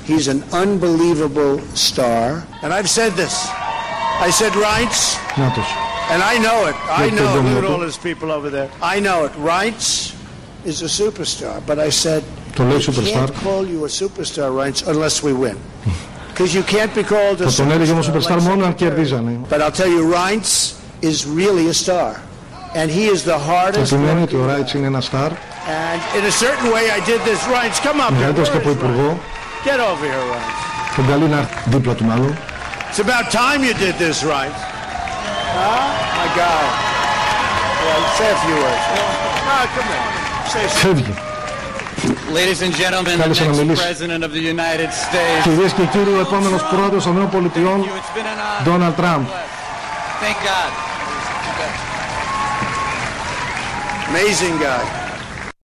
He's an unbelievable star. And I've said this. I said Reitz. And I know it. I know it. Look at all those people over there. I know it. Reitz is a superstar. But I said, I can't call you a superstar, Reitz, unless we win. Because you can't be called a superstar. But I'll tell you, Reitz is really a star. And he is the hardest. And in a certain way I did this. Reitz, come up here. Get over here, Reitz. It's about time you did this, Reitz. My God. Well, say a few words. Come on. Say something. Ladies and gentlemen, the next president of the United States. Κυρίες και κύριοι, ο επόμενος πρόεδρος των ΗΠΑ, Ντόναλντ Τραμπ. Thank God. Amazing guy.